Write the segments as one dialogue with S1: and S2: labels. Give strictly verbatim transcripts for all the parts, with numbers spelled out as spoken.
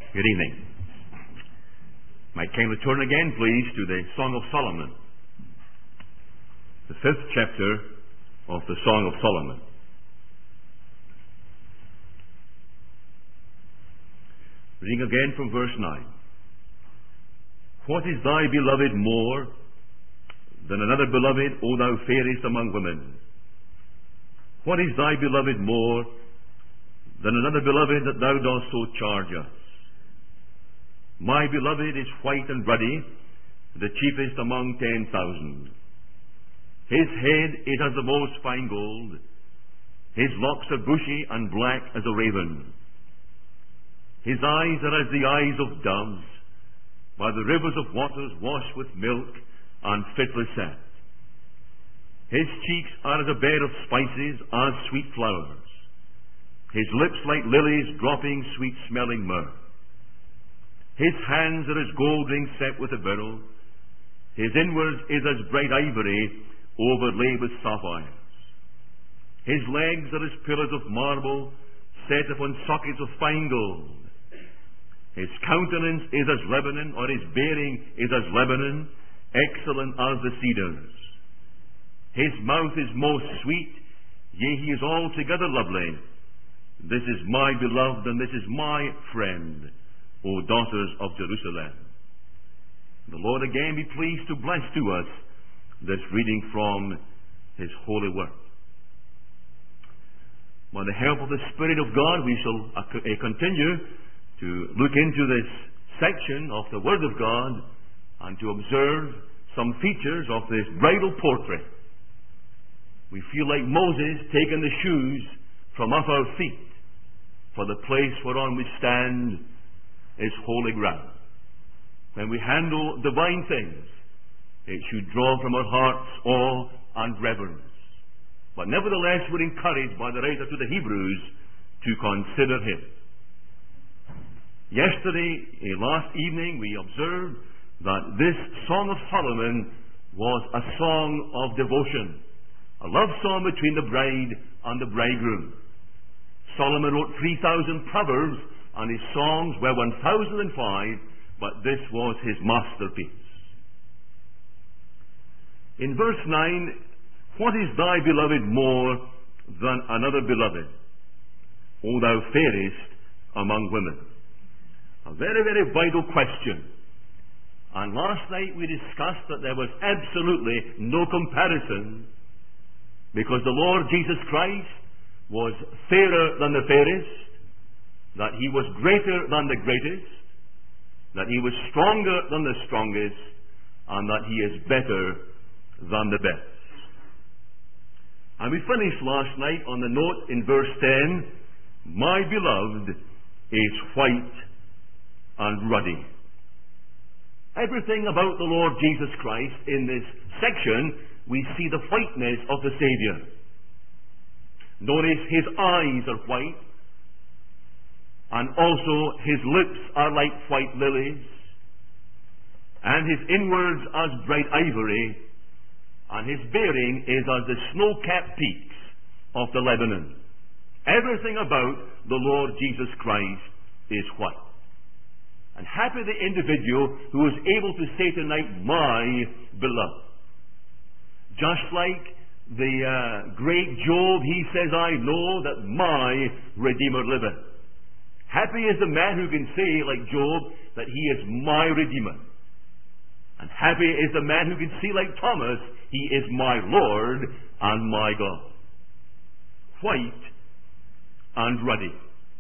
S1: Good evening. Might kindly turn again, please, to the Song of Solomon, the fifth chapter of the Song of Solomon. Reading again from verse nine. What is thy beloved more than another beloved, O thou fairest among women? What is thy beloved more than another beloved that thou dost so charge us? My beloved is white and ruddy, the chiefest among ten thousand. His head is as the most fine gold. His locks are bushy and black as a raven. His eyes are as the eyes of doves, by the rivers of waters washed with milk and fitly set. His cheeks are as a bed of spices, as sweet flowers. His lips like lilies dropping sweet-smelling myrrh. His hands are as gold rings set with a beryl. His inwards is as bright ivory overlaid with sapphires. His legs are as pillars of marble set upon sockets of fine gold. His countenance is as Lebanon, or his bearing is as Lebanon, excellent as the cedars. His mouth is most sweet, yea, he is altogether lovely. This is my beloved, and this is my friend, O daughters of Jerusalem. The Lord again be pleased to bless to us this reading from His holy word. By the help of the Spirit of God, we shall uh, continue to look into this section of the Word of God and to observe some features of this bridal portrait. We feel like Moses taking the shoes from off our feet, for the place whereon we stand is holy ground. When we handle divine things, it should draw from our hearts awe and reverence. But nevertheless, we're encouraged by the writer to the Hebrews to consider Him. Yesterday, eh, last evening, we observed that this Song of Solomon was a song of devotion, a love song between the bride and the bridegroom. Solomon wrote three thousand proverbs, and his songs were one thousand five, but this was his masterpiece. In verse nine, what is thy beloved more than another beloved, O thou fairest among women? A very, very vital question. And last night we discussed that there was absolutely no comparison, because the Lord Jesus Christ was fairer than the fairest, that He was greater than the greatest, that He was stronger than the strongest, and that He is better than the best. And we finished last night on the note in verse ten, my beloved is white and ruddy. Everything about the Lord Jesus Christ in this section, we see the whiteness of the Savior. Notice His eyes are white, and also His lips are like white lilies, and His inwards as bright ivory, and His bearing is as the snow-capped peaks of the Lebanon. Everything about the Lord Jesus Christ is white. And happy the individual who is able to say tonight, my beloved. Just like the uh, great Job, he says, I know that my Redeemer liveth. Happy is the man who can say, like Job, that he is my Redeemer. And happy is the man who can say, like Thomas, he is my Lord and my God. White and ruddy.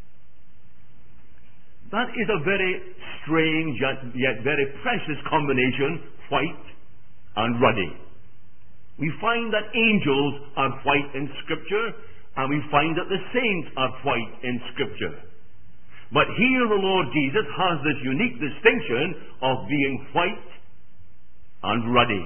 S1: That is a very strange yet, yet very precious combination, white and ruddy. We find that angels are white in Scripture, and we find that the saints are white in Scripture. But here the Lord Jesus has this unique distinction of being white and ruddy.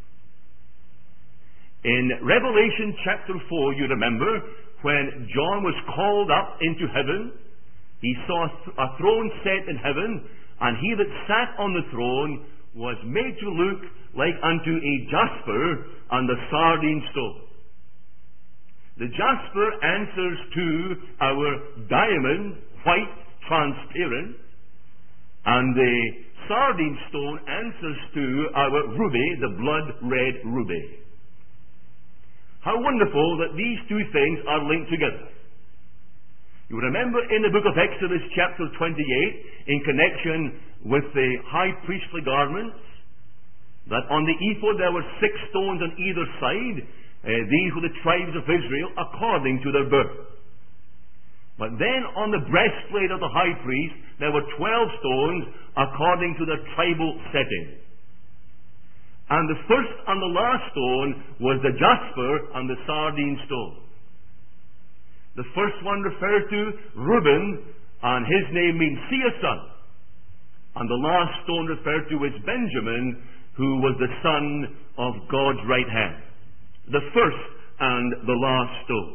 S1: In Revelation chapter four, you remember, when John was called up into heaven, he saw a throne set in heaven, and he that sat on the throne was made to look like unto a jasper and a sardine stone. The jasper answers to our diamond, white, transparent, And the sardine stone answers to our ruby, the blood-red ruby. How wonderful that these two things are linked together. You remember in the book of Exodus chapter twenty-eight, in connection with the high priestly garments, that on the ephod there were six stones on either side. Uh, these were the tribes of Israel according to their birth. But then on the breastplate of the high priest there were twelve stones according to their tribal setting. And the first and the last stone was the jasper and the sardine stone. The first one referred to Reuben, and his name means seer's son. And the last stone referred to is Benjamin, who was the son of God's right hand. The first and the last stone.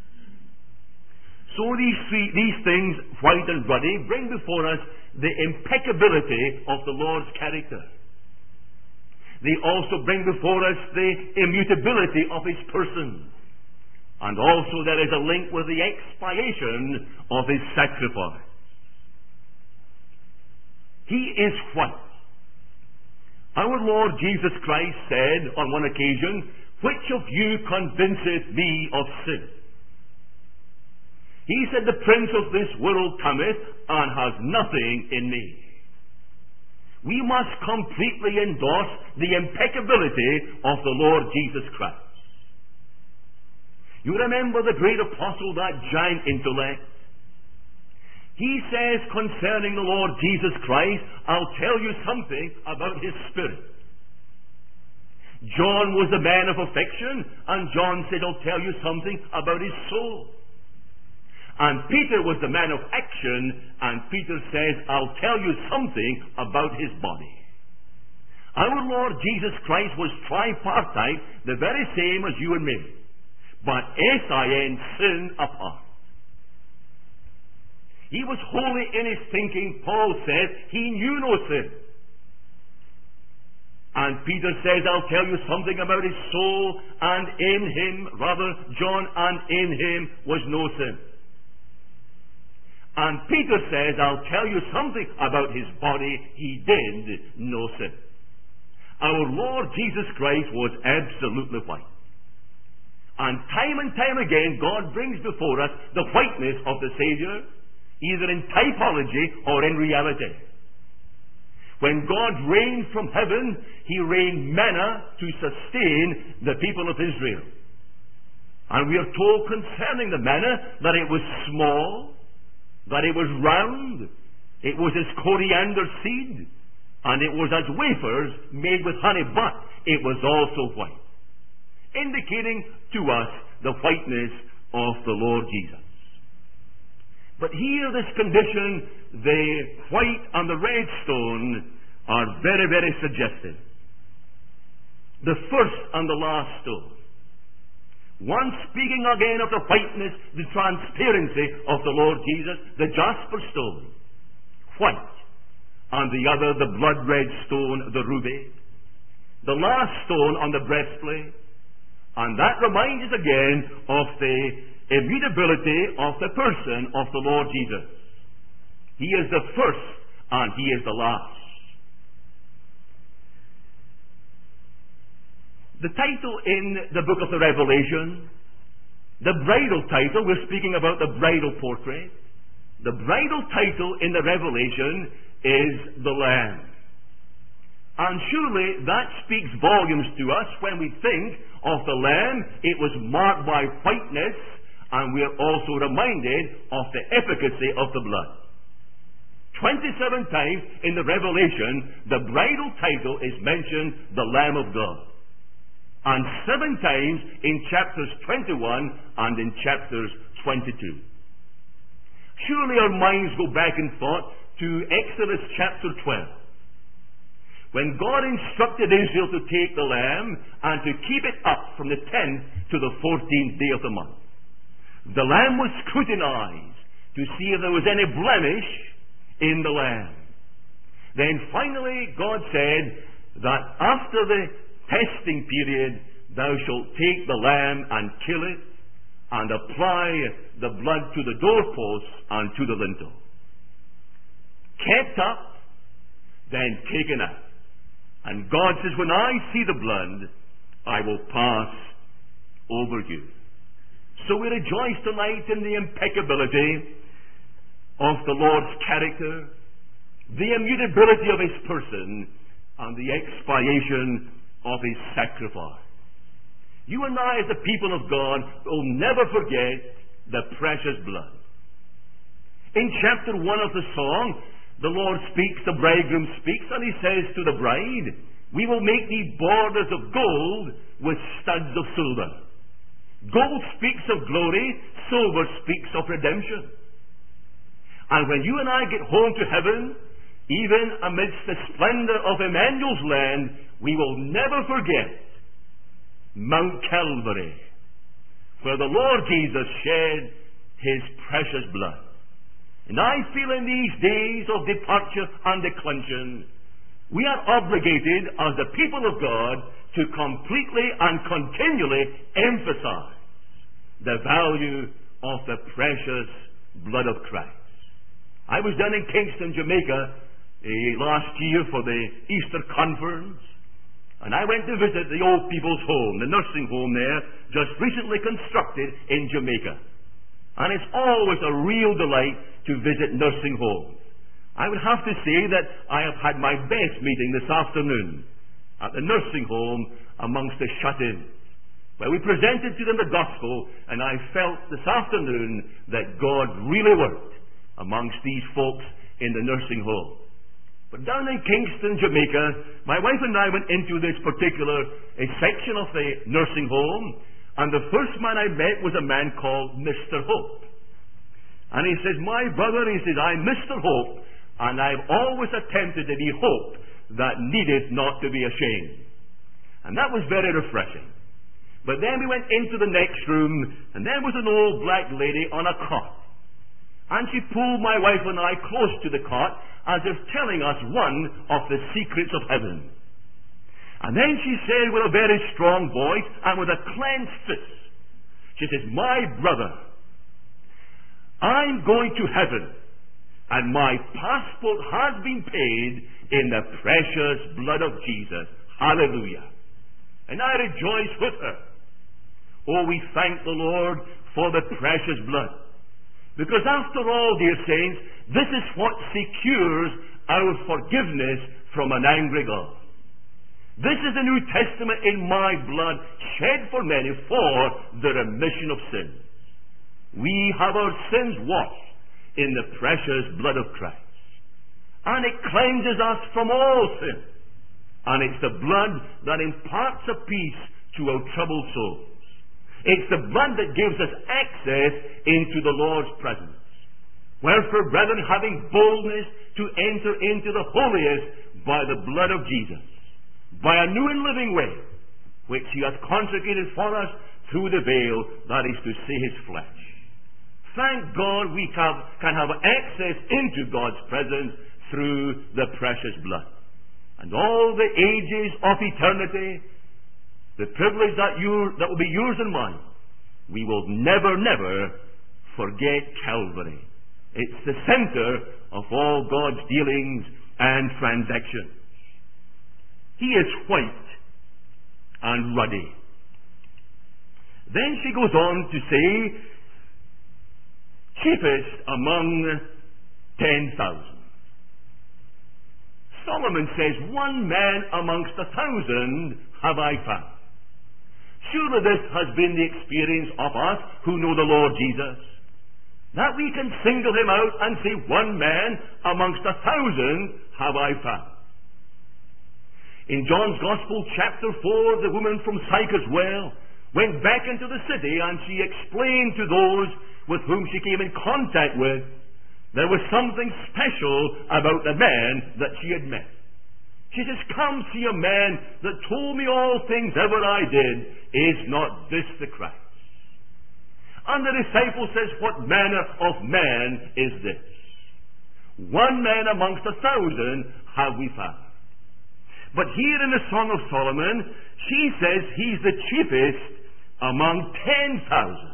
S1: So these three, these things, white and ruddy, bring before us the impeccability of the Lord's character. They also bring before us the immutability of His person. And also there is a link with the expiation of His sacrifice. He is white. Our Lord Jesus Christ said on one occasion, "Which of you convinceth me of sin?" He said, "The prince of this world cometh and has nothing in me." We must completely endorse the impeccability of the Lord Jesus Christ. You remember the great apostle, that giant intellect? He says concerning the Lord Jesus Christ, "I'll tell you something about His Spirit." John was the man of affection, and John said, "I'll tell you something about His soul." And Peter was the man of action, and Peter says, "I'll tell you something about His body." Our Lord Jesus Christ was tripartite, the very same as you and me, but S I N, sin apart. He was holy in His thinking. Paul says He knew no sin. And Peter says, "I'll tell you something about His soul, and in Him," rather, John, "and in Him was no sin." And Peter says, "I'll tell you something about His body. He did no sin." Our Lord Jesus Christ was absolutely white. And time and time again, God brings before us the whiteness of the Savior, either in typology or in reality. When God rained from heaven, He rained manna to sustain the people of Israel. And we are told concerning the manna that it was small, that it was round, it was as coriander seed, and it was as wafers made with honey, but it was also white, indicating to us the whiteness of the Lord Jesus. But here, this condition, the white and the red stone, are very, very suggestive. The first and the last stone. One speaking again of the whiteness, the transparency of the Lord Jesus, the jasper stone, white, and the other, the blood-red stone, the ruby. The last stone on the breastplate. And that reminds us again of the immutability of the person of the Lord Jesus. He is the first and He is the last. The title in the book of the Revelation, the bridal title, we're speaking about the bridal portrait. The bridal title in the Revelation is the Lamb. And surely that speaks volumes to us when we think of the Lamb. It was marked by whiteness, and we are also reminded of the efficacy of the blood. twenty-seven times in the Revelation, the bridal title is mentioned, the Lamb of God. And seven times in chapters twenty-one and in chapters twenty-two. Surely our minds go back in thought to Exodus chapter twelve, when God instructed Israel to take the lamb and to keep it up from the tenth to the fourteenth day of the month. The lamb was scrutinized to see if there was any blemish in the lamb. Then finally God said that after the testing period, thou shalt take the lamb and kill it, and apply the blood to the doorposts and to the lintel. Kept up then taken out. And God says, when I see the blood, I will pass over you. So we rejoice tonight in the impeccability of the Lord's character, the immutability of his person, and the expiation of his sacrifice. You and I, as the people of God, will never forget the precious blood. In chapter one of the song, the Lord speaks, the bridegroom speaks, and he says to the bride, we will make thee borders of gold with studs of silver. Gold speaks of glory, silver speaks of redemption. And when you and I get home to heaven, even amidst the splendor of Emmanuel's land, we will never forget Mount Calvary, where the Lord Jesus shed his precious blood. And I feel in these days of departure and declension, we are obligated as the people of God to completely and continually emphasize the value of the precious blood of Christ. I was down in Kingston, Jamaica uh, last year for the Easter conference, and I went to visit the old people's home, the nursing home there, just recently constructed in Jamaica. And it's always a real delight to visit nursing homes. I would have to say that I have had my best meeting this afternoon at the nursing home amongst the shut-ins, where we presented to them the gospel, and I felt this afternoon that God really worked amongst these folks in the nursing home. But down in Kingston, Jamaica, my wife and I went into this particular a section of the nursing home, and the first man I met was a man called Mister Hope. And he says, my brother, he says, I'm Mister Hope, and I've always attempted to be hope that needed not to be ashamed. And that was very refreshing. But then we went into the next room, and there was an old black lady on a cot. And she pulled my wife and I close to the cot, as if telling us one of the secrets of heaven. And then she said with a very strong voice and with a clenched fist, she says, my brother, I'm going to heaven, and my passport has been paid in the precious blood of Jesus. Hallelujah. And I rejoice with her. Oh, we thank the Lord for the precious blood. Because after all, dear saints, this is what secures our forgiveness from an angry God. This is the New Testament in my blood, shed for many for the remission of sins. We have our sins washed in the precious blood of Christ. And it cleanses us from all sin. And it's the blood that imparts a peace to our troubled souls. It's the blood that gives us access into the Lord's presence. Wherefore, brethren, having boldness to enter into the holiest by the blood of Jesus, by a new and living way, which he hath consecrated for us through the veil, that is to say, his flesh. Thank God we have, can have access into God's presence through the precious blood. And all the ages of eternity, the privilege that, you, that will be yours and mine, we will never, never forget Calvary. It's the center of all God's dealings and transactions. He is white and ruddy. Then she goes on to say, chiefest among ten thousand. Solomon says, one man amongst a thousand have I found. Surely this has been the experience of us who know the Lord Jesus, that we can single him out and say, one man amongst a thousand have I found. In John's Gospel, chapter four, the woman from Sychar's well went back into the city, and she explained to those with whom she came in contact with, there was something special about the man that she had met. She says, come see a man that told me all things ever I did. Is not this the Christ? And the disciple says, what manner of man is this? One man amongst a thousand have we found. But here in the Song of Solomon, she says he's the chiefest among ten thousand.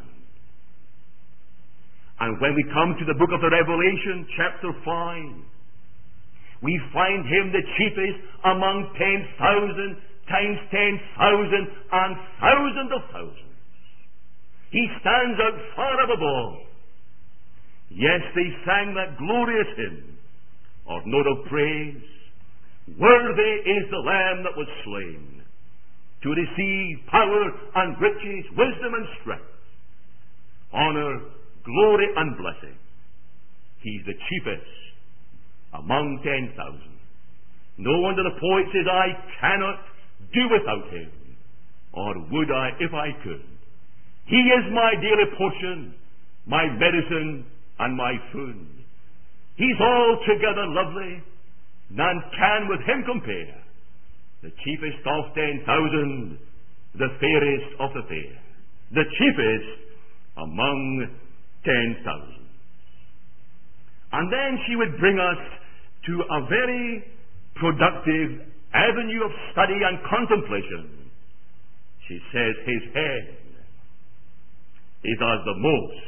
S1: And when we come to the book of the Revelation, chapter five, we find him the chiefest among ten thousand times ten thousand and thousands of thousands. He stands out far above all. Yes, they sang that glorious hymn or note of praise. Worthy is the Lamb that was slain to receive power and riches, wisdom and strength, honor, glory and blessing. He's the chiefest among ten thousand. No wonder the poet says, I cannot do without him, or would I if I could. He is my daily portion, my medicine and my food. He's altogether lovely, none can with him compare. The chiefest of ten thousand, the fairest of the fair, the chiefest among ten thousand. And then she would bring us to a very productive avenue of study and contemplation. She says his head is as the most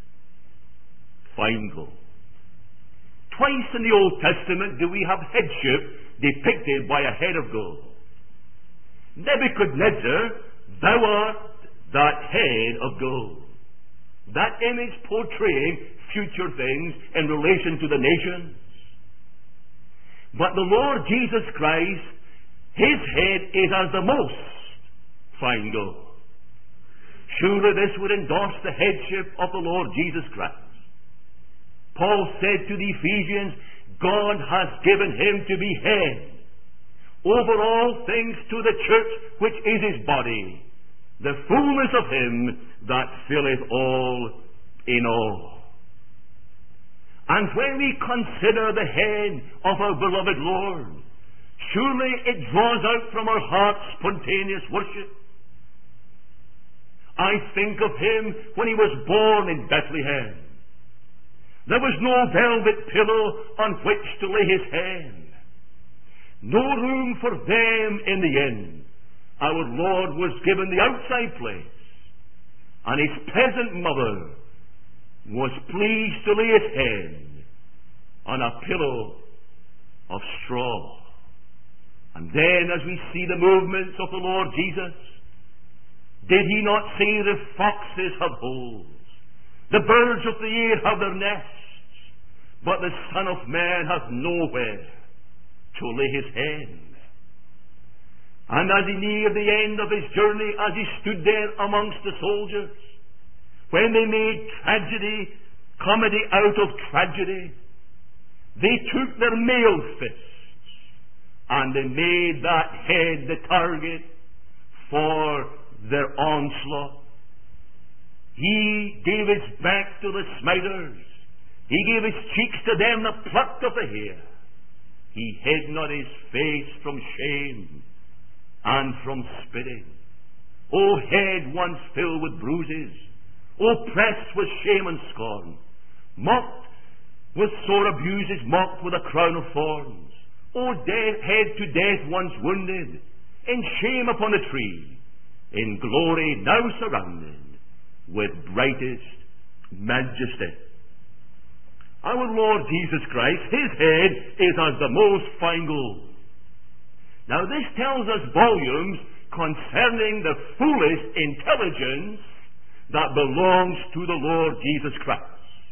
S1: fine gold. Twice in the Old Testament do we have headship depicted by a head of gold. Nebuchadnezzar, thou art that head of gold. That image portraying future things in relation to the nations. But the Lord Jesus Christ, his head is as the most fine gold. Surely this would endorse the headship of the Lord Jesus Christ. Paul said to the Ephesians, God has given him to be head over all things to the church, which is his body, the fullness of him that filleth all in all. And when we consider the head of our beloved Lord, surely it draws out from our hearts spontaneous worship. I think of him when he was born in Bethlehem. There was no velvet pillow on which to lay his head. No room for them in the inn. Our Lord was given the outside place, and his peasant mother was pleased to lay his head on a pillow of straw. And then, as we see the movements of the Lord Jesus, did he not say the foxes have holes, the birds of the air have their nests, but the Son of Man hath nowhere to lay his head? And as he neared the end of his journey, as he stood there amongst the soldiers, when they made tragedy, comedy out of tragedy, they took their mailed fists and they made that head the target for their onslaught. He gave his back to the smiters. He gave his cheeks to them that plucked of the hair. He hid not his face from shame and from spitting. O head once filled with bruises, O pressed with shame and scorn, mocked with sore abuses, mocked with a crown of thorns, O death, head to death once wounded, in shame upon a tree, in glory now surrounded with brightest majesty. Our Lord Jesus Christ, his head is as the most fine gold. Now this tells us volumes concerning the foolish intelligence that belongs to the Lord Jesus Christ.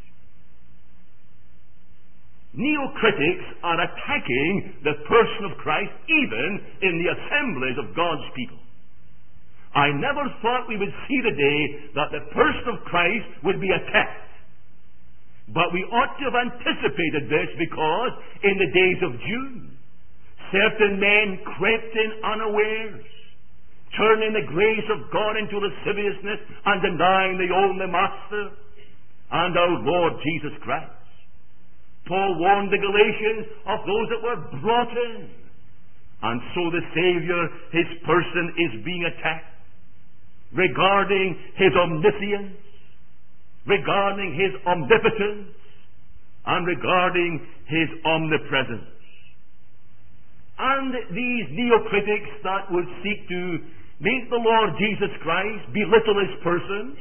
S1: Neo-critics are attacking the person of Christ even in the assemblies of God's people. I never thought we would see the day that the person of Christ would be attacked. But we ought to have anticipated this, because in the days of June, certain men crept in unawares, turning the grace of God into lasciviousness and denying the only Master and our Lord Jesus Christ. Paul warned the Galatians of those that were brought in. And so the Savior, his person, is being attacked regarding his omniscience, regarding his omnipotence, and regarding his omnipresence. And these neo-critics that would seek to make the Lord Jesus Christ belittle his person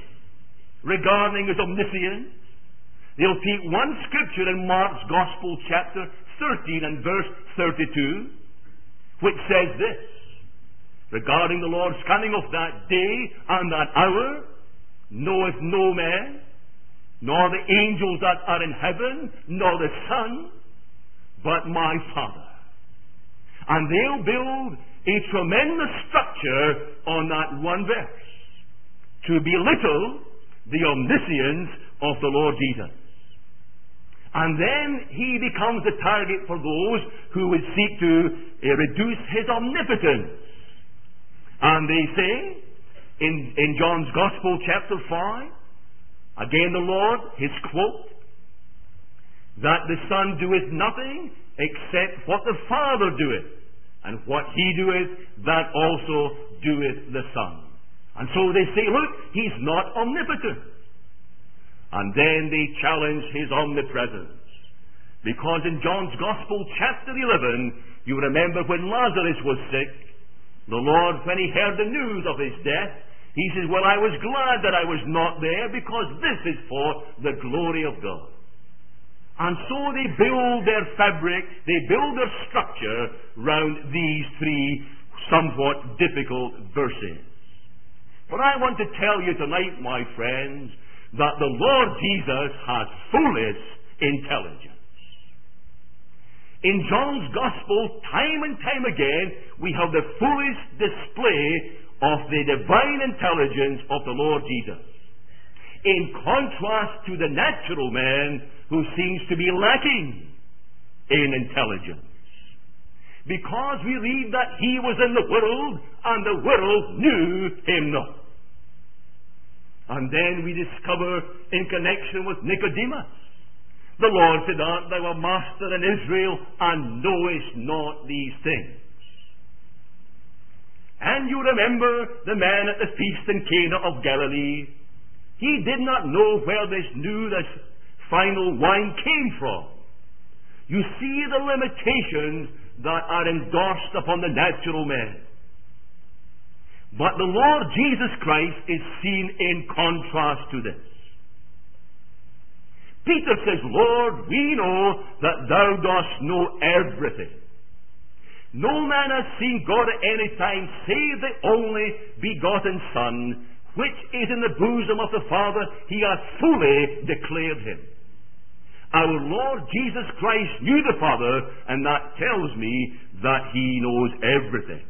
S1: regarding his omniscience, they'll take one scripture in Mark's Gospel chapter thirteen and verse thirty-two, which says this, regarding the Lord's coming of that day and that hour, knoweth no man, nor the angels that are in heaven, nor the Son, but my Father. And they'll build a tremendous structure on that one verse to belittle the omniscience of the Lord Jesus. And then he becomes the target for those who would seek to uh, reduce his omnipotence. And they say, in, in John's Gospel, chapter five, again the Lord, his quote, that the Son doeth nothing except what the Father doeth, and what he doeth, that also doeth the Son. And so they say, look, he's not omnipotent. And then they challenge his omnipresence. Because in John's Gospel, chapter eleven, you remember when Lazarus was sick, the Lord, when he heard the news of his death, he says, well, I was glad that I was not there, because this is for the glory of God. And so they build their fabric, they build their structure round these three somewhat difficult verses. But I want to tell you tonight, my friends, that the Lord Jesus has fullest intelligence. In John's Gospel, time and time again, we have the fullest display of the divine intelligence of the Lord Jesus, in contrast to the natural man who seems to be lacking in intelligence. Because we read that he was in the world, and the world knew him not. And then we discover, in connection with Nicodemus, the Lord said, art thou a master in Israel, and knowest not these things? And you remember the man at the feast in Cana of Galilee. He did not know where this new, this final wine came from. You see the limitations that are endorsed upon the natural man. But the Lord Jesus Christ is seen in contrast to this. Peter says, Lord, we know that thou dost know everything. No man has seen God at any time save the only begotten Son, which is in the bosom of the Father. He hath fully declared him. Our Lord Jesus Christ knew the Father, and that tells me that he knows everything.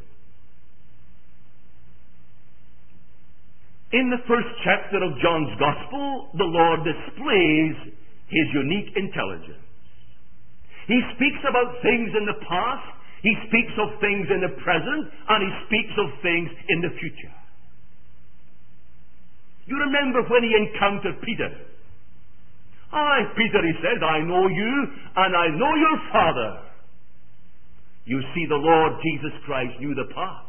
S1: In the first chapter of John's Gospel, the Lord displays his unique intelligence. He speaks about things in the past, he speaks of things in the present, and he speaks of things in the future. You remember when he encountered Peter. Hi, Peter, he says, I know you, and I know your Father. You see, the Lord Jesus Christ knew the past.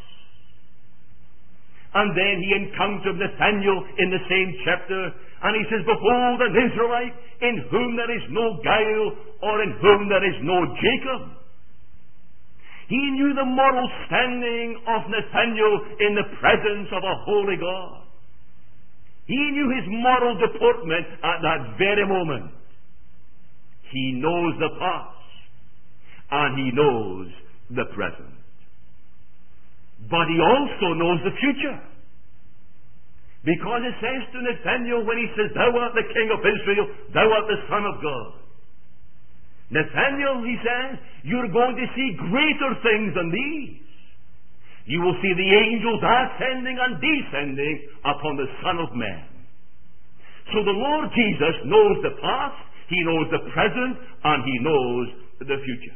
S1: And then he encountered Nathanael in the same chapter, and he says, behold, an Israelite in whom there is no guile, or in whom there is no Jacob. He knew the moral standing of Nathanael in the presence of a holy God. He knew his moral deportment at that very moment. He knows the past, and he knows the present. But he also knows the future. Because it says to Nathanael when he says, thou art the King of Israel, thou art the Son of God. Nathanael, he says, you're going to see greater things than these. You will see the angels ascending and descending upon the Son of Man. So the Lord Jesus knows the past, he knows the present, and he knows the future.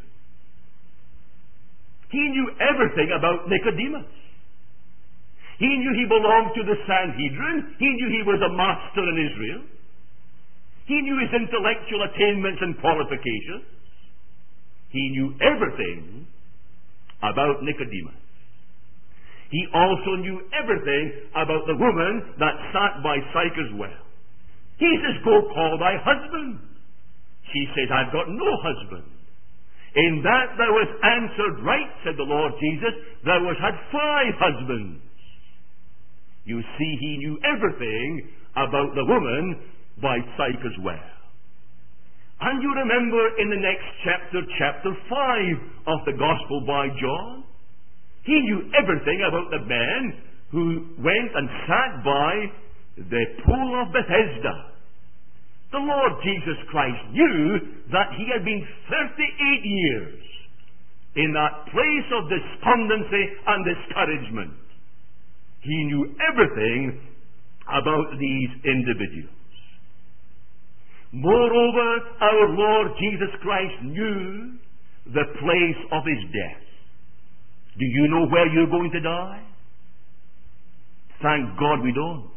S1: He knew everything about Nicodemus. He knew he belonged to the Sanhedrin. He knew he was a master in Israel. He knew his intellectual attainments and qualifications. He knew everything about Nicodemus. He also knew everything about the woman that sat by Sychar's well. He says, go call thy husband. She says, I've got no husband. In that thou hast answered right, said the Lord Jesus, thou hast had five husbands. You see, he knew everything about the woman by Sychar's well. And you remember in the next chapter, chapter five of the Gospel by John, he knew everything about the man who went and sat by the pool of Bethesda. The Lord Jesus Christ knew that he had been thirty-eight years in that place of despondency and discouragement. He knew everything about these individuals. Moreover, our Lord Jesus Christ knew the place of his death. Do you know where you're going to die? Thank God we don't.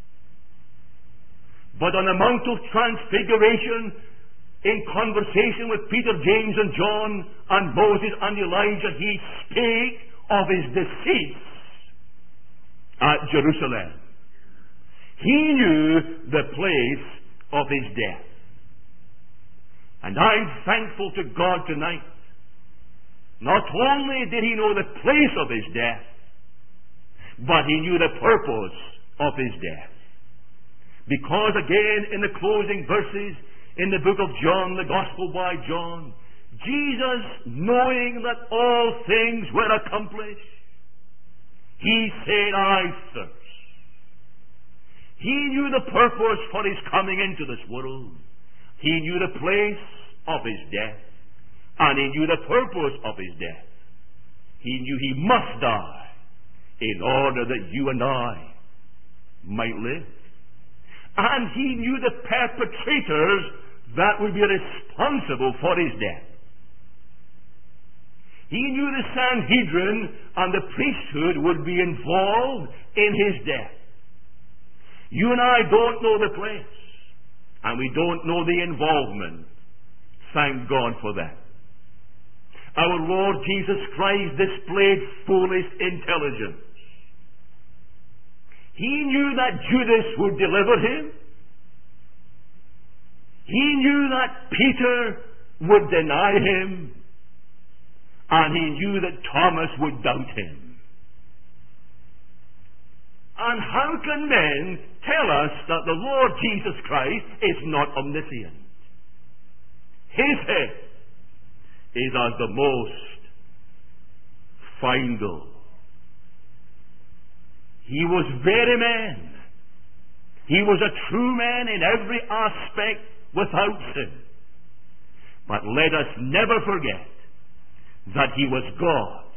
S1: But on the Mount of Transfiguration, in conversation with Peter, James, and John, and Moses and Elijah, he spake of his decease at Jerusalem. He knew the place of his death. And I'm thankful to God tonight. Not only did he know the place of his death, but he knew the purpose of his death. Because again, in the closing verses in the book of John, the Gospel by John, Jesus, knowing that all things were accomplished, he said, I thirst. He knew the purpose for his coming into this world. He knew the place of his death. And he knew the purpose of his death. He knew he must die in order that you and I might live. And he knew the perpetrators that would be responsible for his death. He knew the Sanhedrin and the priesthood would be involved in his death. You and I don't know the place, and we don't know the involvement. Thank God for that. Our Lord Jesus Christ displayed foolish intelligence. He knew that Judas would deliver him. He knew that Peter would deny him. And he knew that Thomas would doubt him. And how can men tell us that the Lord Jesus Christ is not omniscient? His head is as the most final. He was very man. He was a true man in every aspect without sin. But let us never forget that he was God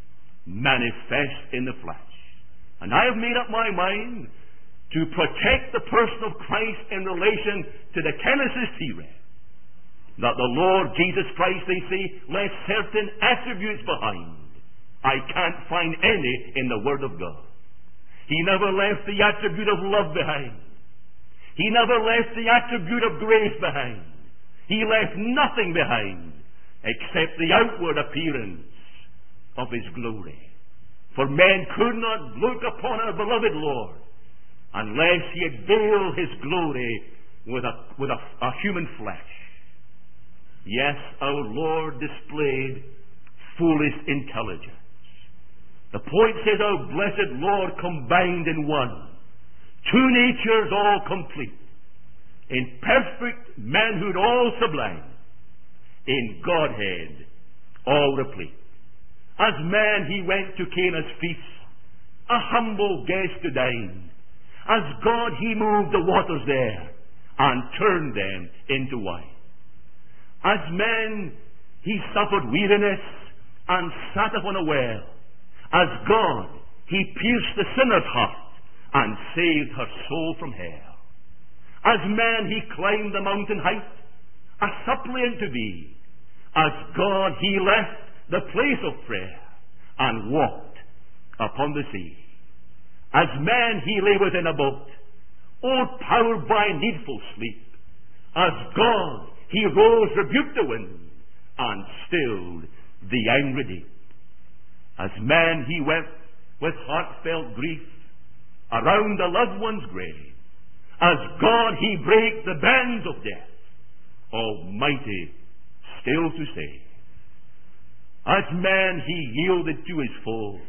S1: manifest in the flesh. And I have made up my mind to protect the person of Christ in relation to the Genesis he read. That the Lord Jesus Christ, they say, left certain attributes behind. I can't find any in the Word of God. He never left the attribute of love behind. He never left the attribute of grace behind. He left nothing behind except the outward appearance of his glory. For man could not look upon our beloved Lord unless he had veiled his glory with a, with a, a human flesh. Yes, our Lord displayed foolish intelligence. The point says, our blessed Lord combined in one, two natures all complete, in perfect manhood all sublime, in Godhead all replete. As man he went to Cana's feast, a humble guest to dine. As God he moved the waters there, and turned them into wine. As man he suffered weariness, and sat upon a well. As God, he pierced the sinner's heart and saved her soul from hell. As man, he climbed the mountain height, a suppliant to be. As God, he left the place of prayer and walked upon the sea. As man, he lay within a boat, overpowered by needful sleep. As God, he rose, rebuked the wind, and stilled the angry deep. As man he wept with heartfelt grief around a loved one's grave. As God he brake the bands of death, almighty still to save. As man he yielded to his foes.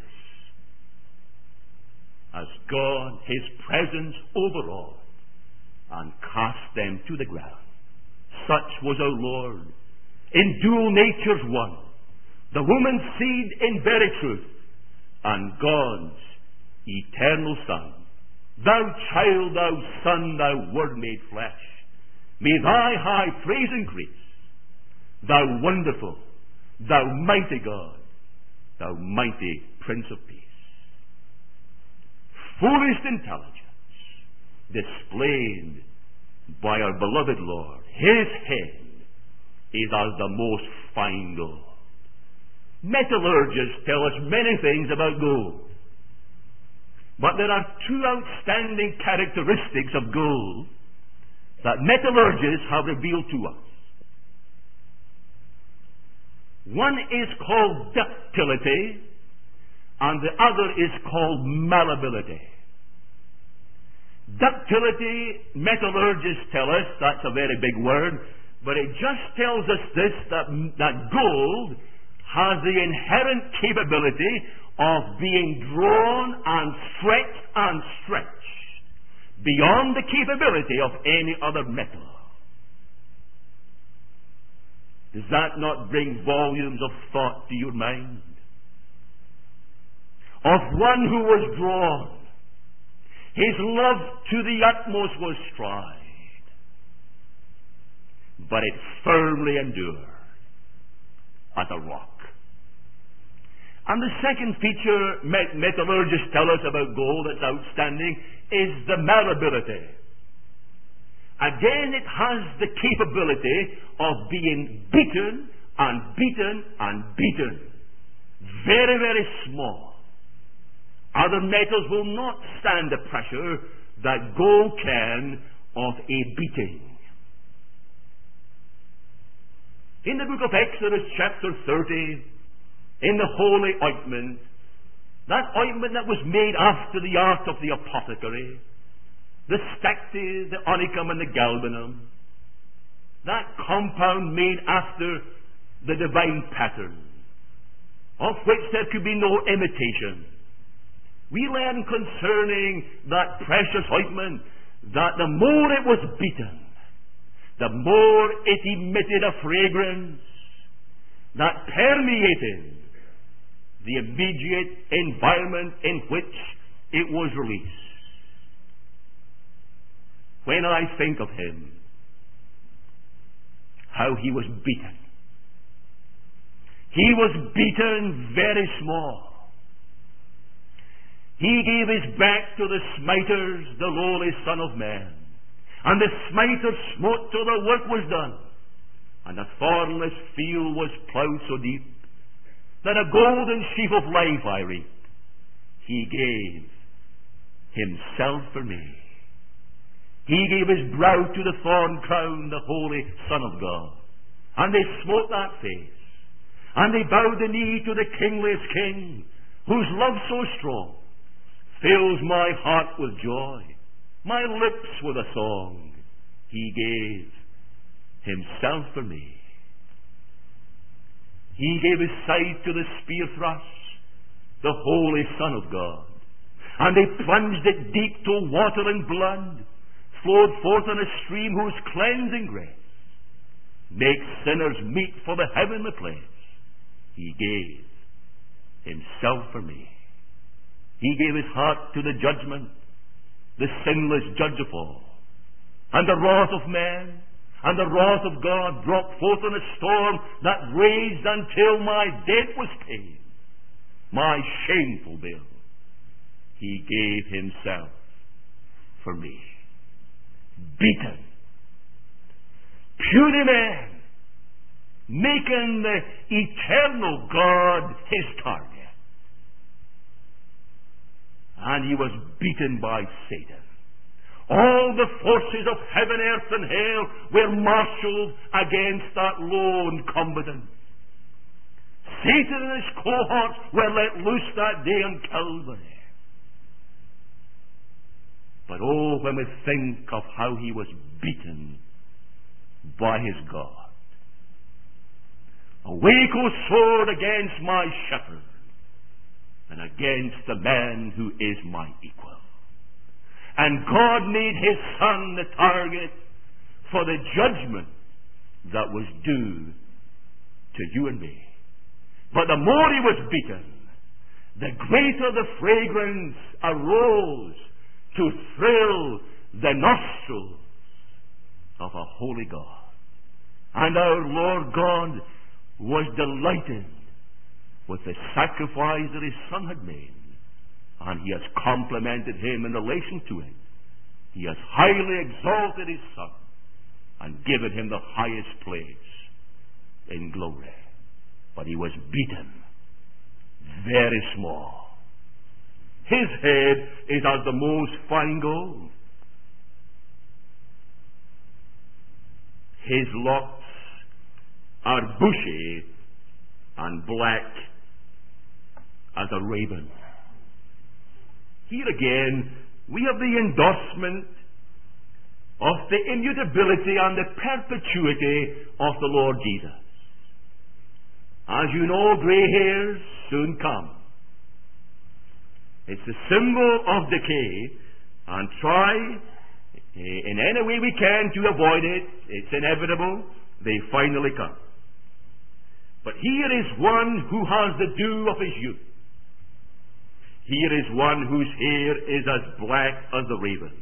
S1: As God his presence overawed and cast them to the ground. Such was our Lord, in dual natures one, the woman's seed in very truth, and God's eternal Son. Thou child, thou Son, thou Word made flesh, may thy high praise increase, thou wonderful, thou mighty God, thou mighty Prince of Peace. Fullest intelligence displayed by our beloved Lord. His head is as the most fine gold. Metallurgists tell us many things about gold, but there are two outstanding characteristics of gold that metallurgists have revealed to us. One is called ductility, and the other is called malleability. Ductility, metallurgists tell us, that's a very big word, but it just tells us this, that, that gold has the inherent capability of being drawn and stretched and stretched beyond the capability of any other metal. Does that not bring volumes of thought to your mind? Of one who was drawn, his love to the utmost was tried, but it firmly endured as a rock. And the second feature metallurgists tell us about gold that's outstanding is the malleability. Again, it has the capability of being beaten and beaten and beaten. Very, very small. Other metals will not stand the pressure that gold can of a beating. In the book of Exodus, chapter thirty, in the holy ointment, that ointment that was made after the art of the apothecary, the stacte, the onychum, and the galbanum, that compound made after the divine pattern, of which there could be no imitation. We learn concerning that precious ointment that the more it was beaten, the more it emitted a fragrance that permeated the immediate environment in which it was released. When I think of him, how he was beaten. He was beaten very small. He gave his back to the smiters, the lowly Son of Man. And the smiters smote till the work was done. And the thornless field was ploughed so deep that a golden sheaf of life I reap. He gave himself for me. He gave his brow to the thorn crown, the holy Son of God. And they smote that face. And they bowed the knee to the kingliest King, whose love so strong fills my heart with joy, my lips with a song. He gave himself for me. He gave his side to the spear thrust, the holy Son of God. And they plunged it deep till water and blood flowed forth in a stream whose cleansing grace makes sinners meet for the heavenly place. He gave himself for me. He gave his heart to the judgment, the sinless judge of all. And the wrath of man and the wrath of God brought forth in a storm that raged until my debt was paid, my shameful bill. He gave himself for me. Beaten. Puny man, making the eternal God his target. And he was beaten by Satan. All the forces of heaven, earth, and hell were marshaled against that lone combatant. Satan and his cohorts were let loose that day on Calvary. But oh, when we think of how he was beaten by his God. Awake, O sword, against my shepherd, and against the man who is my equal. And God made his Son the target for the judgment that was due to you and me. But the more he was beaten, the greater the fragrance arose to thrill the nostrils of a holy God. And our Lord God was delighted with the sacrifice that his Son had made, and he has complimented him in relation to it. He has highly exalted his Son and given him the highest place in glory. But he was beaten very small. His head is as the most fine gold. His locks are bushy and black as a raven. Here again, we have the endorsement of the immutability and the perpetuity of the Lord Jesus. As you know, grey hairs soon come. It's a symbol of decay, and try in any way we can to avoid it. It's inevitable. They finally come. But here is one who has the dew of his youth. Here is one whose hair is as black as the raven.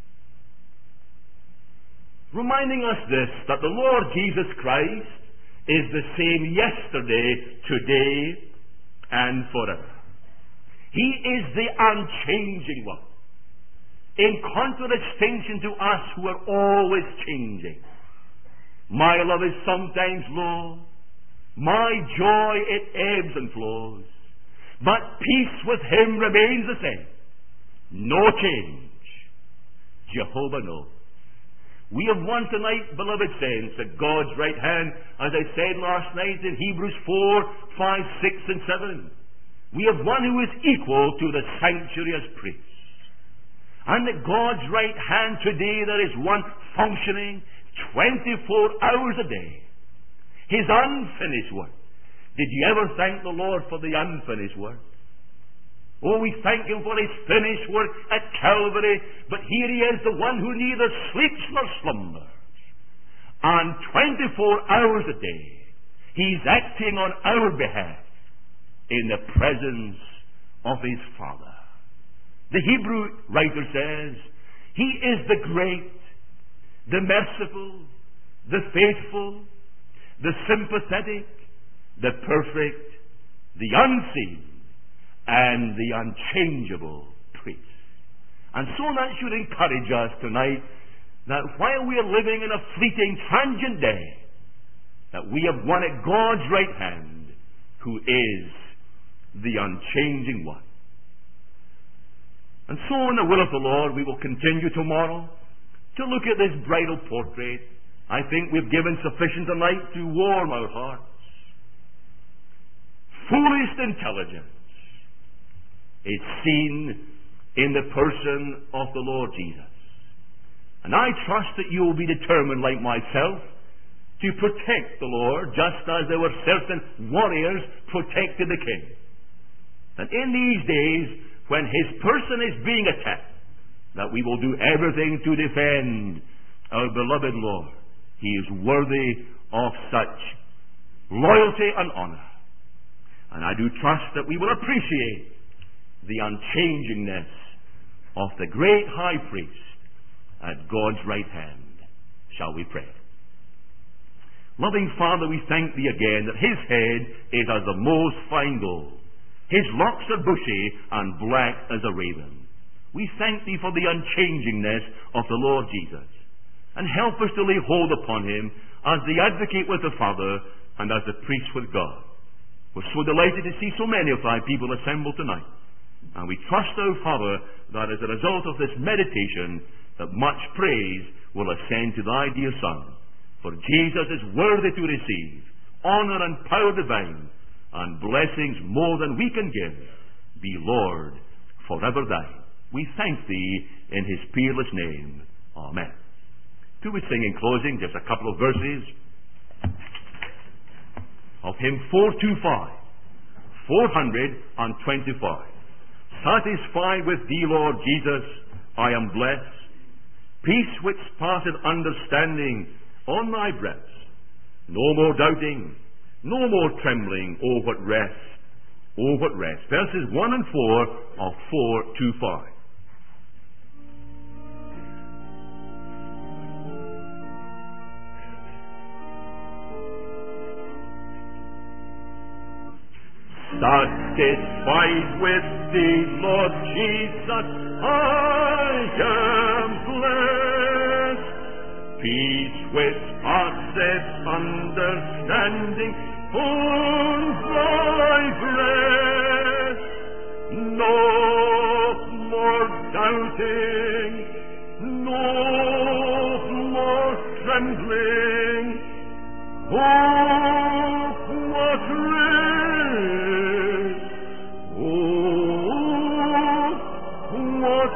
S1: Reminding us this, that the Lord Jesus Christ is the same yesterday, today, and forever. He is the unchanging one, in contradistinction to us who are always changing. My love is sometimes low, my joy it ebbs and flows, but peace with him remains the same. No change. Jehovah knows. We have one tonight, beloved saints, at God's right hand, as I said last night in Hebrews four, five, six, and seven. We have one who is equal to the sanctuary as priest. And at God's right hand today there is one functioning twenty-four hours a day. His unfinished work. Did you ever thank the Lord for the unfinished work? Oh, we thank him for his finished work at Calvary, but here he is, the one who neither sleeps nor slumbers. And twenty-four hours a day, he's acting on our behalf in the presence of his Father. The Hebrew writer says, he is the great, the merciful, the faithful, the sympathetic, the perfect, the unseen, and the unchangeable priest. And so that should encourage us tonight, that while we are living in a fleeting, transient day, that we have one at God's right hand who is the unchanging one. And so in the will of the Lord, we will continue tomorrow to look at this bridal portrait. I think we've given sufficient tonight to warm our hearts. Fullest intelligence is seen in the person of the Lord Jesus. And I trust that you will be determined, like myself, to protect the Lord, just as there were certain warriors protected the king. And in these days, when his person is being attacked, that we will do everything to defend our beloved Lord. He is worthy of such loyalty and honor. And I do trust that we will appreciate the unchangingness of the great high priest at God's right hand. Shall we pray? Loving Father, we thank thee again that his head is as the most fine gold. His locks are bushy and black as a raven. We thank thee for the unchangingness of the Lord Jesus. And help us to lay hold upon him as the advocate with the Father and as the priest with God. We're so delighted to see so many of thy people assembled tonight. And we trust, O Father, that as a result of this meditation, that much praise will ascend to thy dear Son. For Jesus is worthy to receive honor and power divine, and blessings more than we can give. Be, Lord, forever thine. We thank thee in his peerless name. Amen. Do we sing in closing just a couple of verses of hymn four twenty-five, four twenty-five. Satisfied with thee, Lord Jesus, I am blessed. Peace which passeth understanding on thy breast. No more doubting, no more trembling. Oh, what rest, oh, what rest. Verses one and four of four to five. Satisfied with thee, Lord Jesus, I am blessed. Peace which passeth understanding owns thy breast. No more doubting, no more trembling. Oh, what rest! Oh, what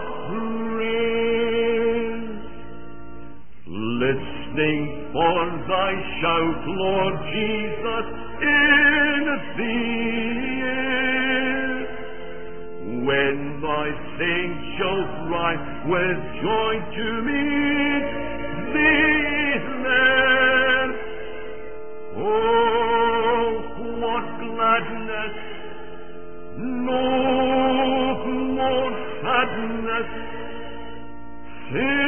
S1: rest! Listening for thy shout, Lord Jesus, in the air. When thy saints shall cry with joy to meet thee there. Oh, what gladness! No more sadness.